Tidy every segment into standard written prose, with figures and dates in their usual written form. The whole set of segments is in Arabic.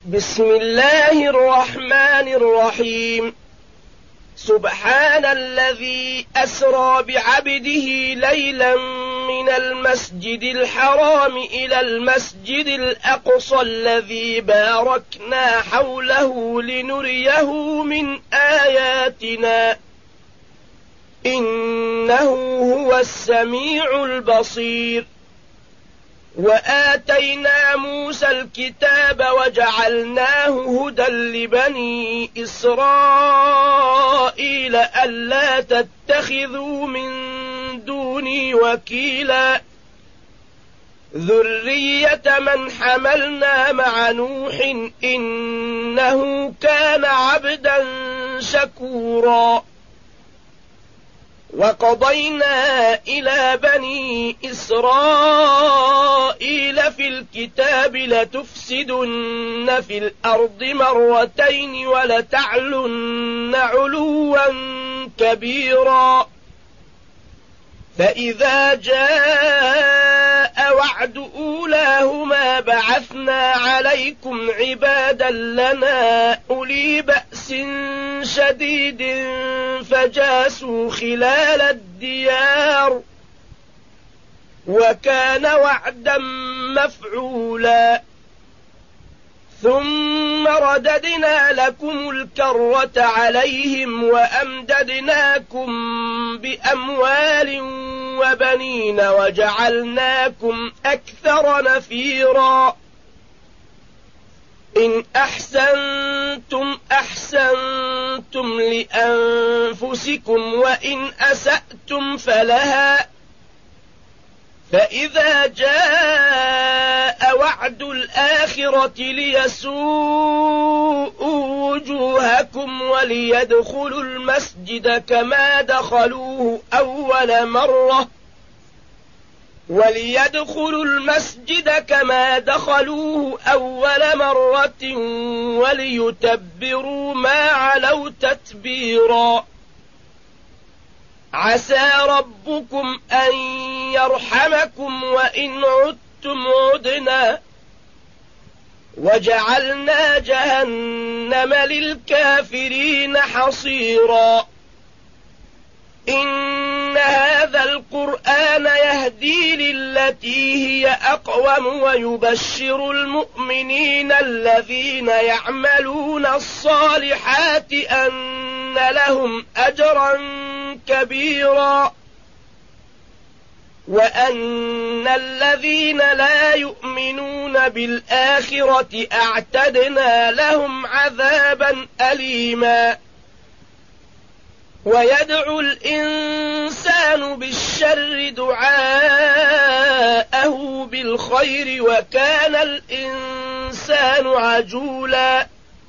بسم الله الرحمن الرحيم. سبحان الذي أسرى بعبده ليلا من المسجد الحرام إلى المسجد الأقصى الذي باركنا حوله لنريه من آياتنا إنه هو السميع البصير. وآتينا موسى الكتاب وجعلناه هدى لبني إسرائيل ألا تتخذوا من دوني وكيلا ذرية من حملنا مع نوح إنه كان عبدا شكورا. وقضينا إلى بني إسرائيل في الكتاب لتفسدن في الأرض مرتين ولتعلن علوا كبيرا. فإذا جاء وعد أولاهما بعثنا عليكم عبادا لنا أولي بأس شديد فجاسوا خلال الديار وكان وعدا مفعولا. ثم رددنا لكم الكرة عليهم وأمددناكم بأموال وبنين وجعلناكم أكثر نفيرا. إن أحسنتم أحسنتم لأنفسكم وإن أسأتم فلها. فإذا جاء وعد الآخرة ليسوءوا وجوهكم وليدخلوا المسجد كما دخلوه أول مرة وليتبروا ما علوا تتبيرا. عسى ربكم أن يرحمكم وإن عدتم عدنا وجعلنا جهنم للكافرين حصيرا. إن هذا القرآن يهدي للتي هي أقوم ويبشر المؤمنين الذين يعملون الصالحات أن لهم أجرا كبيرا وأن الذين لا يؤمنون بالآخرة أعتدنا لهم عذابا أليما. ويدعو الإنسان بالشر دعاءه بالخير وكان الإنسان عجولا.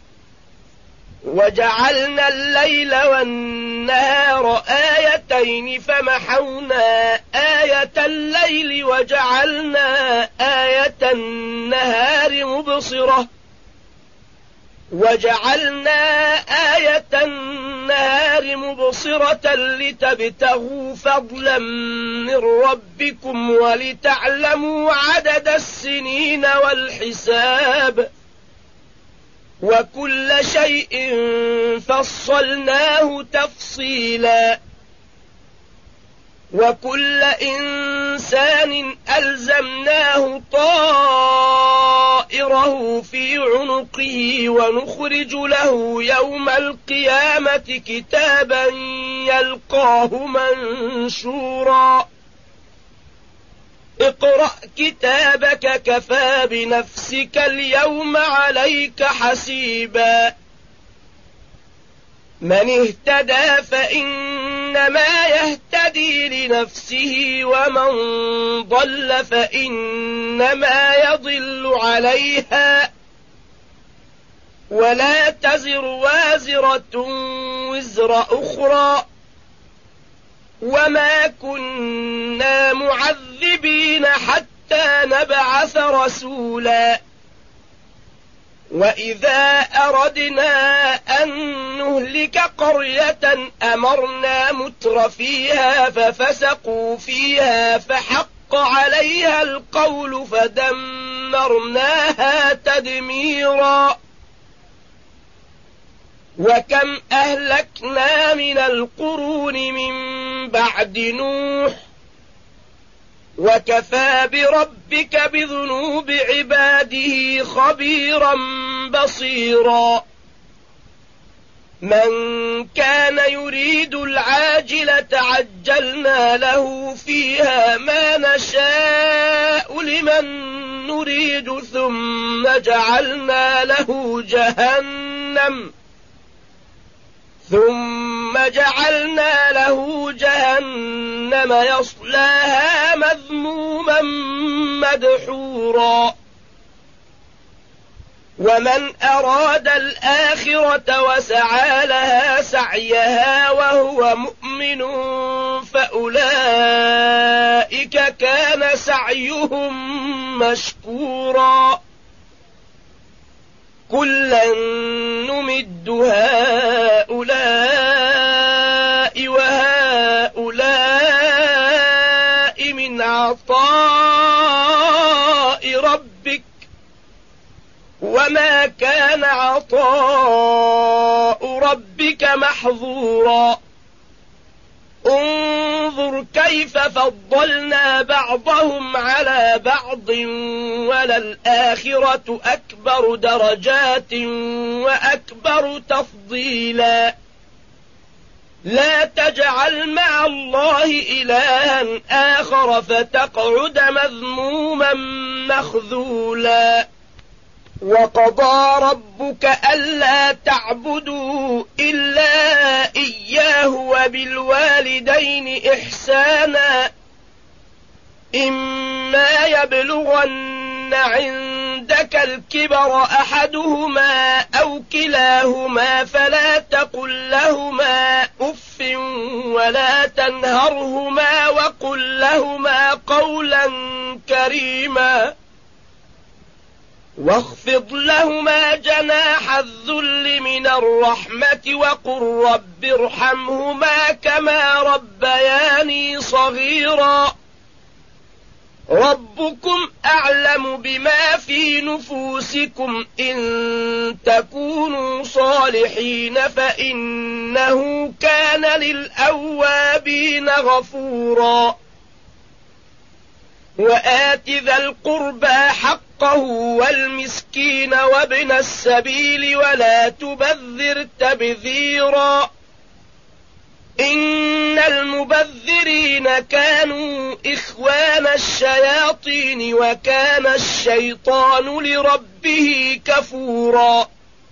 وجعلنا الليل والنهار آيتين فمحونا آية الليل وجعلنا آية النهار مبصرة لتبتغوا فضلا من ربكم ولتعلموا عدد السنين والحساب وكل شيء فصلناه تفصيلا. وكل إنسان ألزمناه طائره في عنقه ونخرج له يوم القيامة كتابا يلقاه منشورا. اقرأ كتابك كفى بنفسك اليوم عليك حسيبا. من اهتدى فإنما يهتدي لنفسه ومن ضل فإنما يضل عليها ولا تزر وازرة وزر أخرى وما كنا معذبين حتى نبعث رسولا. وإذا أردنا أن نهلك قرية أمرنا متر فيها ففسقوا فيها فحق عليها القول فدمرناها تدميرا. وكم أهلكنا من القرون من بعد نوح وكفى بربك بذنوب عباده خبيرا بصيرا من كان يريد العاجلة عجلنا له فيها ما نشاء لمن نريد ثم جعلنا له جهنم يصلاها مذموما مدحورا ومن أراد الآخرة وسعى لها سعيها وهو مؤمن فأولئك كان سعيهم مشكورا كلا نمد هؤلاء وهؤلاء من عطاء ربك وما كان عطاء ربك محظورا انظر كيف فضلنا بعضهم على بعض وللآخرة أكبر درجات وأكبر تفضيلا لا تجعل مع الله إلها آخر فتقعد مذموما مخذولا وقضى ربك ألا تعبدوا إلا إياه وبالوالدين إحسانا إما يبلغن عندك الكبر أحدهما أو كلاهما فلا تقل لهما أف ولا تنهرهما وقل لهما قولا كريما واخفض لهما جناح الذل من الرحمة وقل رب ارحمهما كما ربياني صغيرا ربكم أعلم بما في نفوسكم إن تكونوا صالحين فإنه كان للأوابين غفورا وآت ذا القربى حقه والمسكين وابن السبيل ولا تبذر تبذيرا إن المبذرين كانوا إخوان الشياطين وكان الشيطان لربه كفورا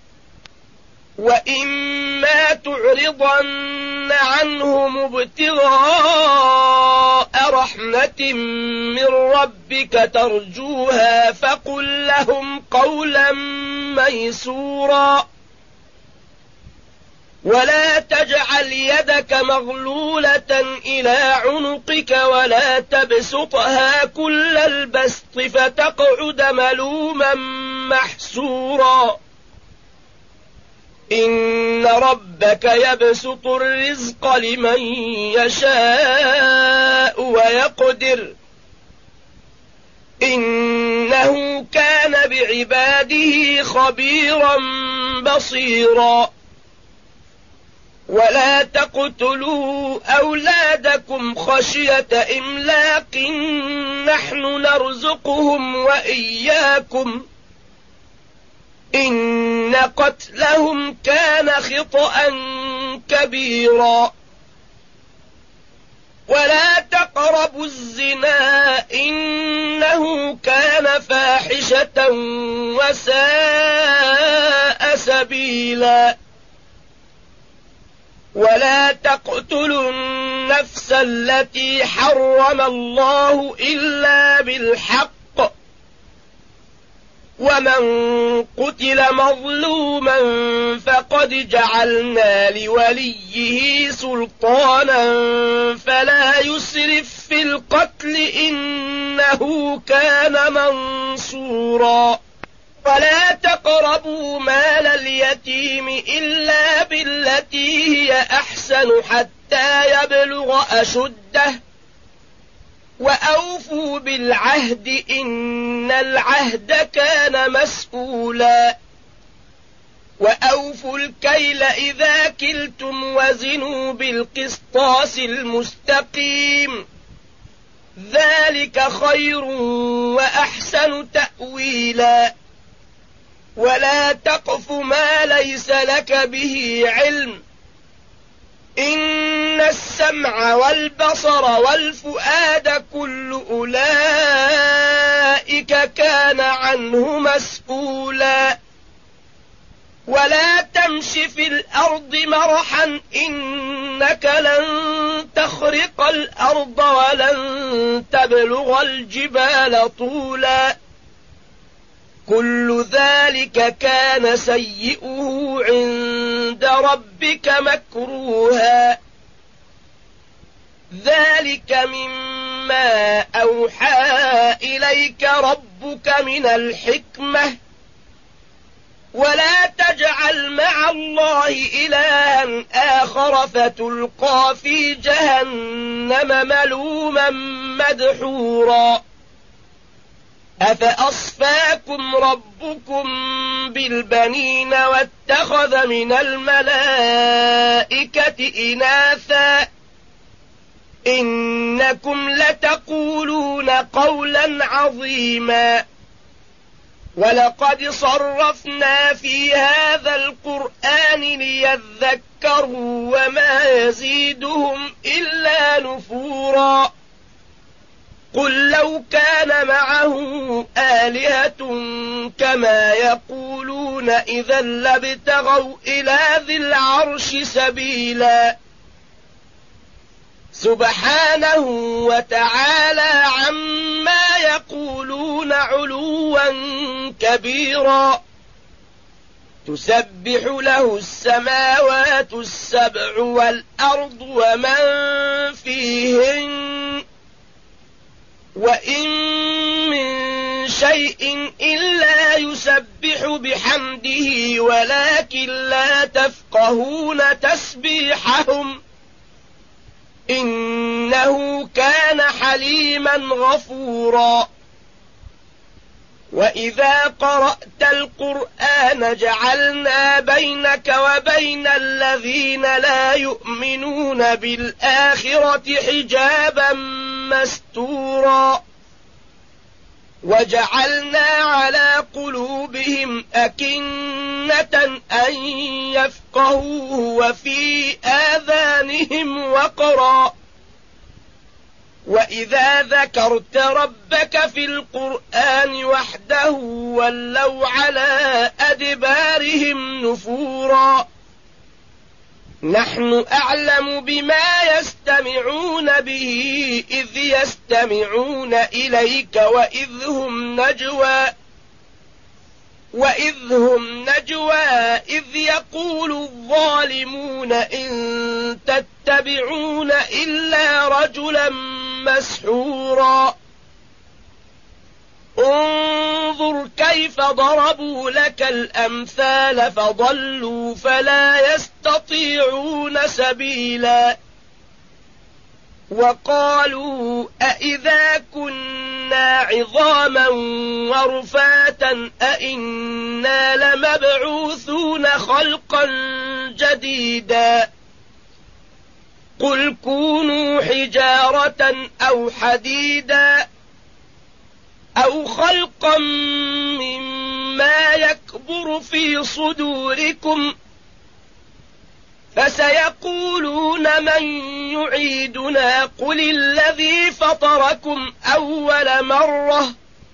وإما تعرضن عنهم ابتغاء رحمة من ربك ترجوها فقل لهم قولا ميسورا ولا تجعل يدك مغلولة إلى عنقك ولا تبسطها كل البسط فتقعد ملوما محسورا إن ربك يبسط الرزق لمن يشاء ويقدر إنه كان بعباده خبيرا بصيرا ولا تقتلوا أولادكم خشية إملاق نحن نرزقهم وإياكم إن قتلهم كان خطأ كبيرا ولا تقربوا الزنا إنه كان فاحشة وساء سبيلا ولا تقتلوا النفس التي حرم الله إلا بالحق ومن قتل مظلوما فقد جعلنا لوليه سلطانا فلا يسرف في القتل إنه كان منصورا ولا تقربوا مال اليتيم إلا بالتي هي أحسن حتى يبلغ أشده وأوفوا بالعهد إن العهد كان مسؤولا وأوفوا الكيل إذا كلتم وزنوا بالقسطاس المستقيم ذلك خير وأحسن تأويلا ولا تقف ما ليس لك به علم إن السمع والبصر والفؤاد كل أولئك كان عنه مسؤولا ولا تمش في الأرض مرحا إنك لن تخرق الأرض ولن تبلغ الجبال طولا كل ذلك كان سيئه عند ربك مكروها ذلك مما أوحى إليك ربك من الحكمة ولا تجعل مع الله إلها آخر فتلقى في جهنم ملوما مدحورا أفأصفاكم ربكم بالبنين واتخذ من الملائكة إناثا إنكم لتقولون قولا عظيما ولقد صرفنا في هذا القرآن ليذكروا وما يزيدهم إلا نفورا قل لو كان معه آلهة كما يقولون إذا لابتغوا إلى ذي العرش سبيلا سبحانه وتعالى عما يقولون علوا كبيرا تسبح له السماوات السبع والأرض ومن فيهن وإن من شيء إلا يسبح بحمده ولكن لا تفقهون تسبيحهم إنه كان حليما غفورا وإذا قرأت القرآن جعلنا بينك وبين الذين لا يؤمنون بالآخرة حجابا مستورا وجعلنا على قلوبهم أكنة أن يفقهوه وفي آذانهم وقرا وإذا ذكرت ربك في القرآن وحده ولوا على أدبارهم نفورا نحن أعلم بما يستمعون به إذ يستمعون إليك وإذ هم نجوى إذ يقول الظالمون إن تتبعون إلا رجلا مسحورا انظر كيف ضربوا لك الأمثال فضلوا فلا يستطيعون سبيلا وقالوا أإذا كنا عظاما ورفاتا أإنا لمبعوثون خلقا جديدا قل كونوا حجارة أو حديدا أو خلقا مما يكبر في صدوركم فسيقولون من يعيدنا قل الذي فطركم أول مرة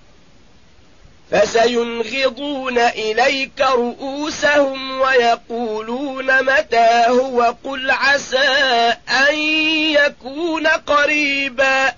فسينغضون إليك رؤوسهم ويقولون متى هو قل عسى أن يكون قريبا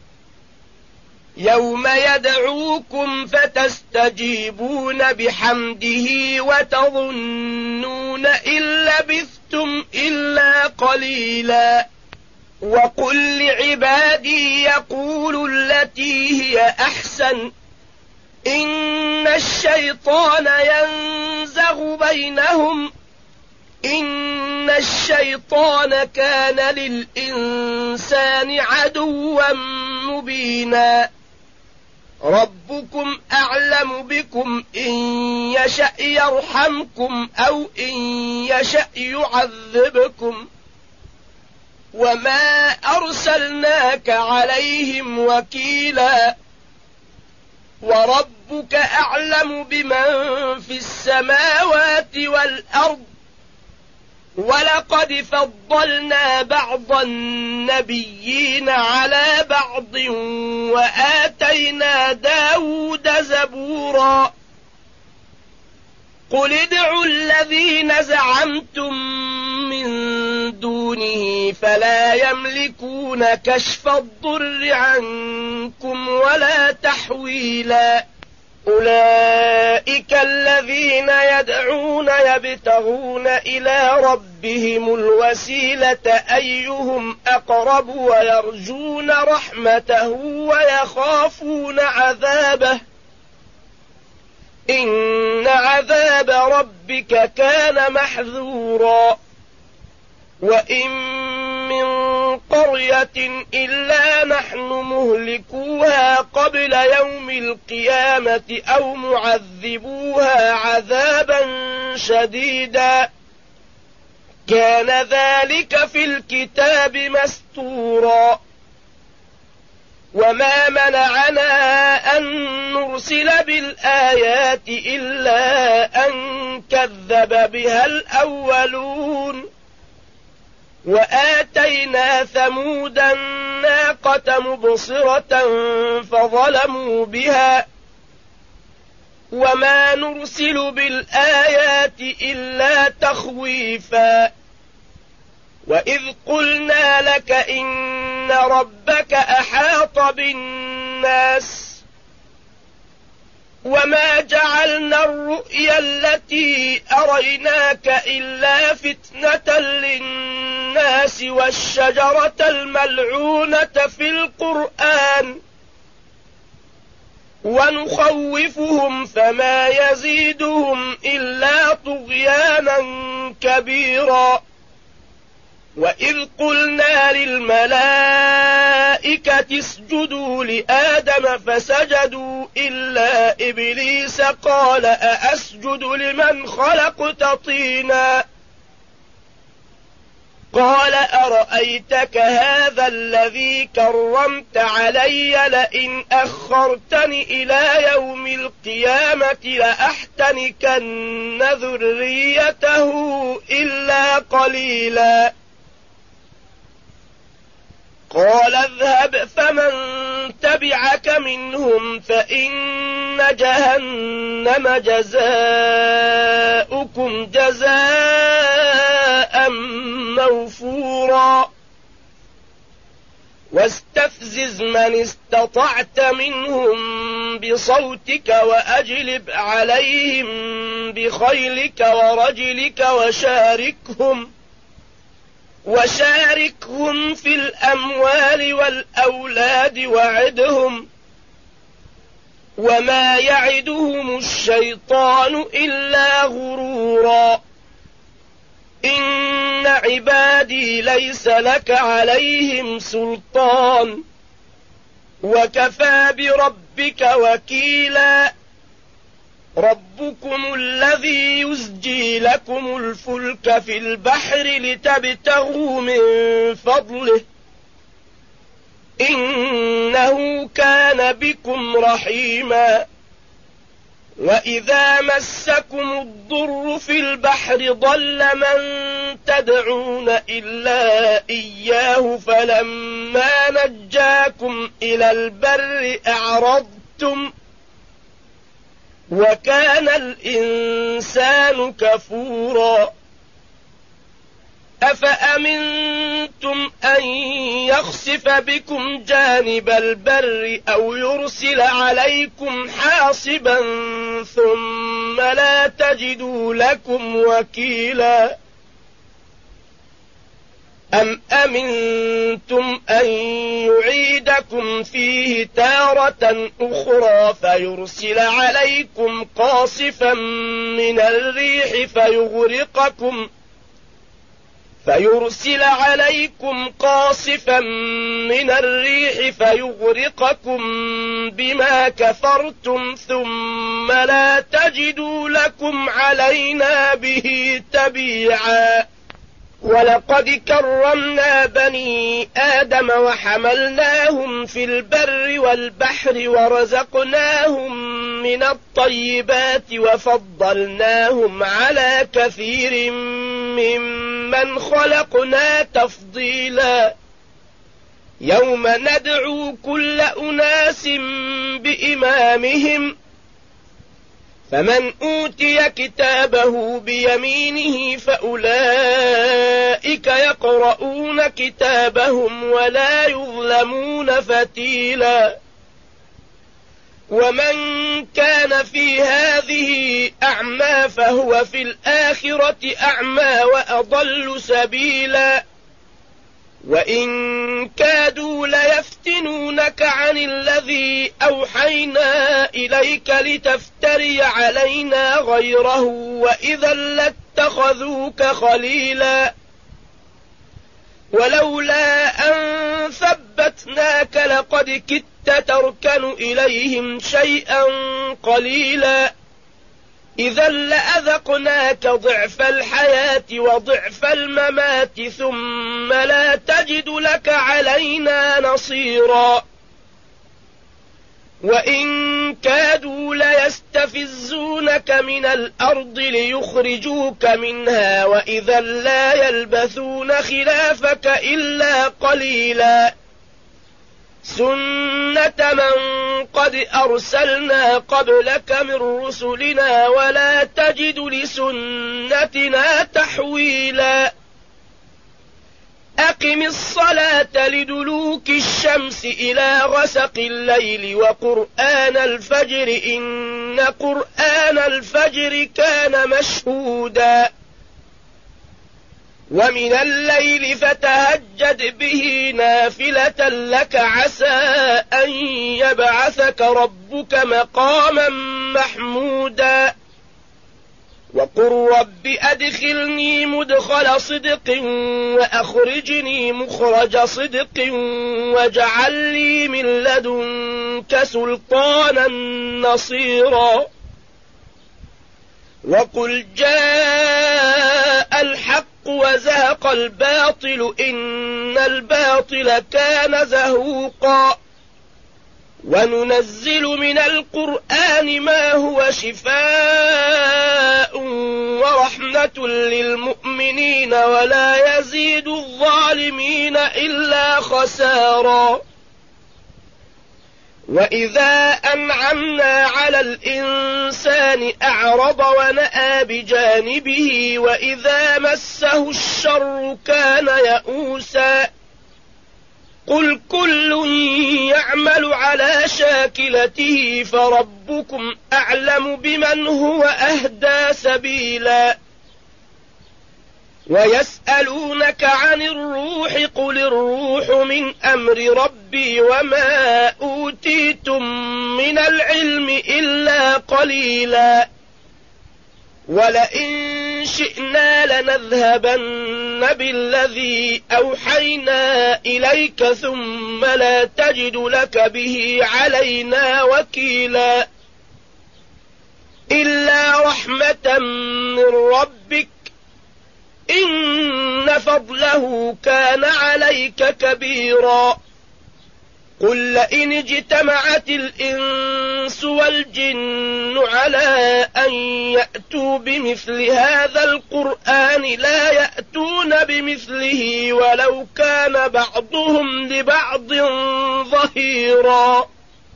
يوم يدعوكم فتستجيبون بحمده وتظنون إن لبثتم إلا قليلا وقل لعبادي يقولوا التي هي أحسن إن الشيطان ينزغ بينهم إن الشيطان كان للإنسان عدوا مبينا ربكم أعلم بكم إن يشأ يرحمكم أو إن يشأ يعذبكم وما أرسلناك عليهم وكيلا وربك أعلم بمن في السماوات والأرض ولقد فضلنا بعض النبيين على بعض وآتينا داود زبورا قل ادعوا الذين زعمتم من دونه فلا يملكون كشف الضر عنكم ولا تحويلا أولئك الذين يدعون يبتغون إلى ربهم الوسيلة أيهم أقرب ويرجون رحمته ويخافون عذابه إن عذاب ربك كان محذورا وإن من قرية إلا نحن مهلكوها قبل يوم القيامة أو معذبوها عذابا شديدا كان ذلك في الكتاب مستورا وما منعنا أن نرسل بالآيات إلا أن كذب بها الأولون وآتينا ثمود الناقة مبصرة فظلموا بها وما نرسل بالآيات إلا تخويفا وإذ قلنا لك إن ربك أحاط بالناس وما جعلنا الرؤيا التي أريناك إلا فتنة للناس والشجرة الملعونة في القرآن ونخوفهم فما يزيدهم إلا طغيانا كبيرا وإذ قلنا للملائكة اسجدوا لآدم فسجدوا إلا إبليس قال أأسجد لمن خلقت طينا قال أرأيتك هذا الذي كرمت علي لئن أخرتني إلى يوم القيامة لأحتنكن ذريته إلا قليلا قال اذهب فمن تبعك منهم فإن جهنم جزاؤكم جزاء موفورا واستفزز من استطعت منهم بصوتك وأجلب عليهم بخيلك ورجلك وشاركهم في الأموال والأولاد وعدهم وما يعدهم الشيطان إلا غرورا إن عبادي ليس لك عليهم سلطان وكفى بربك وكيلا ربكم الذي يزجي لكم الفلك في البحر لتبتغوا من فضله إنه كان بكم رحيما وإذا مسكم الضر في البحر ضل من تدعون إلا إياه فلما نجاكم إلى البر أعرضتم وكان الإنسان كفورا أفأمنتم أن يخسف بكم جانب البر أو يرسل عليكم حاصبا ثم لا تجدوا لكم وكيلا أم أمنتم أن يعيدكم فيه تارة أخرى فيرسل عليكم قاصفا من الريح فيرسل عليكم قاصفا من الريح فيغرقكم بما كفرتم ثم لا تجدوا لكم علينا به تبيعا ولقد كرمنا بني آدم وحملناهم في البر والبحر ورزقناهم من الطيبات وفضلناهم على كثير ممن خلقنا تفضيلا يوم ندعو كل أناس بإمامهم فمن أوتي كتابه بيمينه فأولئك يقرؤون كتابهم ولا يظلمون فتيلا ومن كان في هذه أعمى فهو في الآخرة أعمى وأضل سبيلا وإن كادوا ليفتنونك عن الذي أوحينا إليك لتفتري علينا غيره وإذا لاتخذوك خليلا ولولا أن ثبتناك لقد كدت تركن إليهم شيئا قليلا إذا لأذقناك ضعف الحياة وضعف الممات ثم لا تجد لك علينا نصيرا وإن كادوا ليستفزونك من الأرض ليخرجوك منها وإذا لا يلبثون خلافك إلا قليلا سنة من قد أرسلنا قبلك من رسلنا ولا تجد لسنتنا تحويلا أقم الصلاة لدلوك الشمس إلى غسق الليل وقرآن الفجر إن قرآن الفجر كان مشهودا ومن الليل فتهجد به نافلة لك عسى أن يبعثك ربك مقاما محمودا وقل رب أدخلني مدخل صدق وأخرجني مخرج صدق واجعل لي من لدنك سلطانا نصيرا وقل جاء الحق وزهق الباطل إن الباطل كان زهوقا وننزل من القرآن ما هو شفاء ورحمة للمؤمنين ولا يزيد الظالمين إلا خسارا وإذا أنعمنا على الإنسان أعرض ونأى بجانبه وإذا مسه الشر كان يئوسا قل كل يعمل على شاكلته فربكم أعلم بمن هو أهدى سبيلا ويسألونك عن الروح قل الروح من أمر ربي وما أوتيتم من العلم إلا قليلا ولئن شئنا لنذهبن بالذي أوحينا إليك ثم لا تجد لك به علينا وكيلا إلا رحمة من ربك إن فضله كان عليك كبيرا قل لئن اجتمعت الإنس والجن على أن يأتوا بمثل هذا القرآن لا يأتون بمثله ولو كان بعضهم لبعض ظهيرا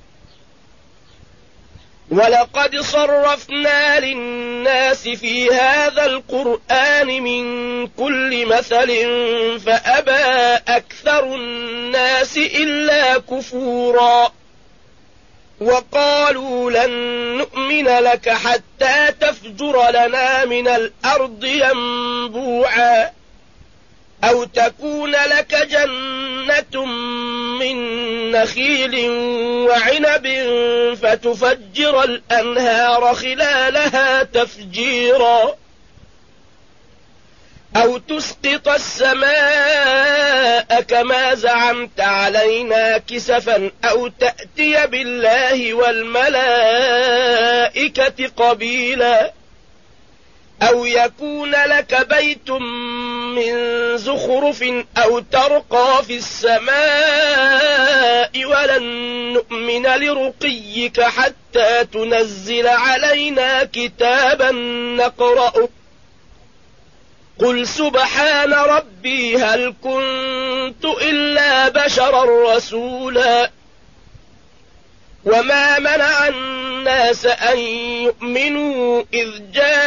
ولقد صرفنا للناس في هذا القرآن من كل مثل فأبى أكثر الناس إلا كفورا وقالوا لن نؤمن لك حتى تفجر لنا من الأرض ينبوعا أو تكون لك جنة من نخيل وعنب فتفجر الأنهار خلالها تفجيرا أو تسقط السماء كما زعمت علينا كسفا أو تأتي بالله والملائكة قبيلا أو يكون لك بيت من زخرف أو ترقى في السماء ولن نؤمن لرقيك حتى تنزل علينا كتابا نقرأه قل سبحان ربي هل كنت إلا بشرا رسولا وما منع الناس أن يؤمنوا إذ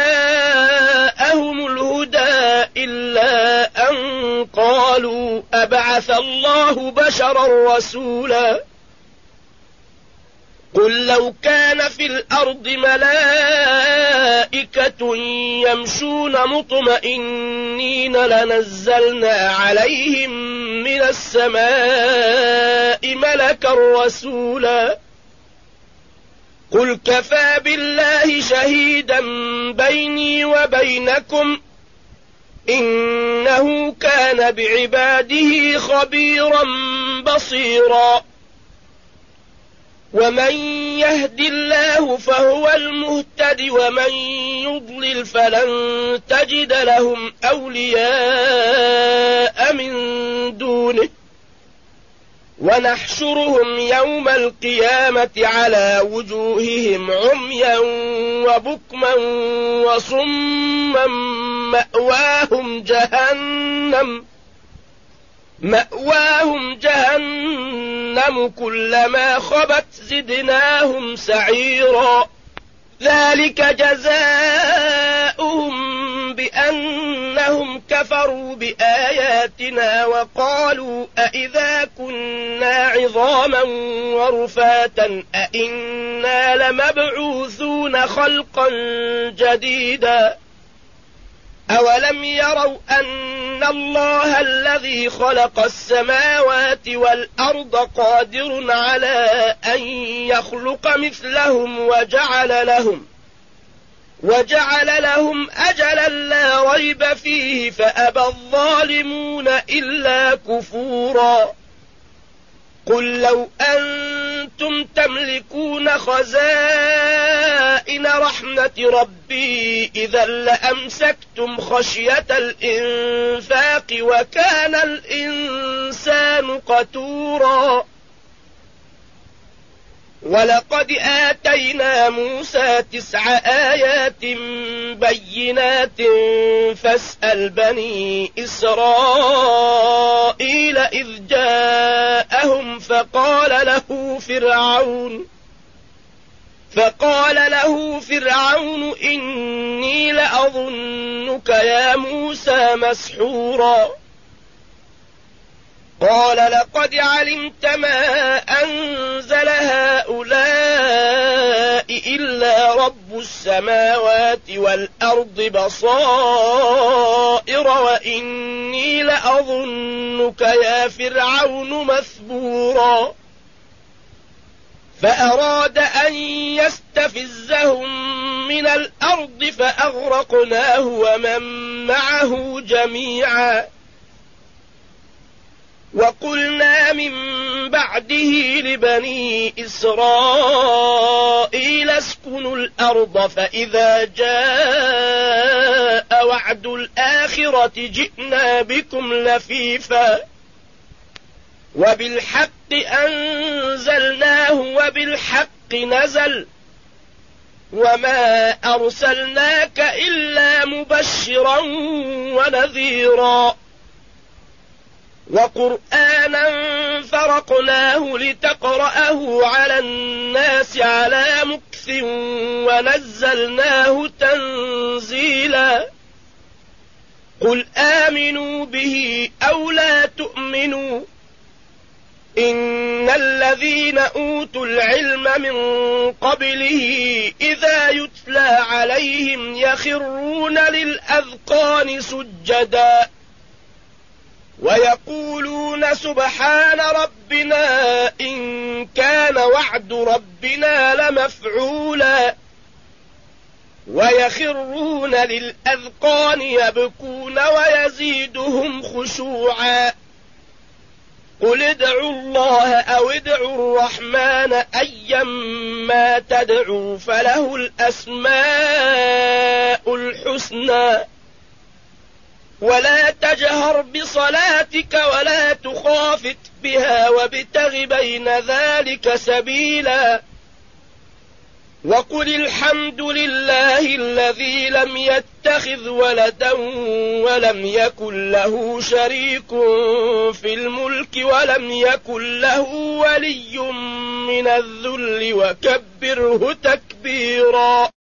جاءهم الهدى إلا أن قالوا أبعث الله بشرا رسولا قل لو كان في الأرض ملائكة يمشون مطمئنين لنزلنا عليهم من السماء ملكا رسولا قل كفى بالله شهيدا بيني وبينكم إنه كان بعباده خبيرا بصيرا ومن يهد الله فهو المهتد ومن يضلل فلن تجد لهم أولياء من دونه ونحشرهم يوم القيامة على وجوههم عميا وبكما وصما مأواهم جهنم كلما خبت زدناهم سعيرا ذلك جزاؤهم بأنهم كفروا بآياتنا وقالوا أئذا كنا عظاما ورفاتا أئنا لمبعوثون خلقا جديدا أولم يروا أن الله الذي خلق السماوات والأرض قادر على أن يخلق مثلهم وجعل لهم أجلا لا ريب فيه فأبى الظالمون إلا كفورا قل لو أنتم تملكون خزائن رحمة ربي إذا لأمسكتم خشية الإنفاق وكان الإنسان قتورا ولقد آتينا موسى 9 آيات بينات فاسأل بني إسرائيل إذ جاءهم فقال له فرعون إني لأظنك يا موسى مسحورا قال لقد علمت ما أنزل هؤلاء إلا رب السماوات والأرض بصائر وإني لأظنك يا فرعون مثبورا فأراد أن يستفزهم من الأرض فأغرقناه ومن معه جميعا وقلنا من بعده لبني إسرائيل اسكنوا الأرض فإذا جاء وعد الآخرة جئنا بكم لفيفا وبالحق أنزلناه وبالحق نزل وما أرسلناك إلا مبشرا ونذيرا وقرآنا فرقناه لتقرأه على الناس على مكث ونزلناه تنزيلا قل آمنوا به أو لا تؤمنوا إن الذين أوتوا العلم من قبله إذا يتلى عليهم يخرون للأذقان سجدا ويقولون سبحان ربنا إن كان وعد ربنا لمفعولا ويخرون للأذقان يبكون ويزيدهم خشوعا قل ادعوا الله أو ادعوا الرحمن أيما تدعوا فله الأسماء الحسنى ولا تجهر بصلاتك ولا تخافت بها وابتغ بين ذلك سبيلا وقل الحمد لله الذي لم يتخذ ولدا ولم يكن له شريك في الملك ولم يكن له ولي من الذل وكبره تكبيرا.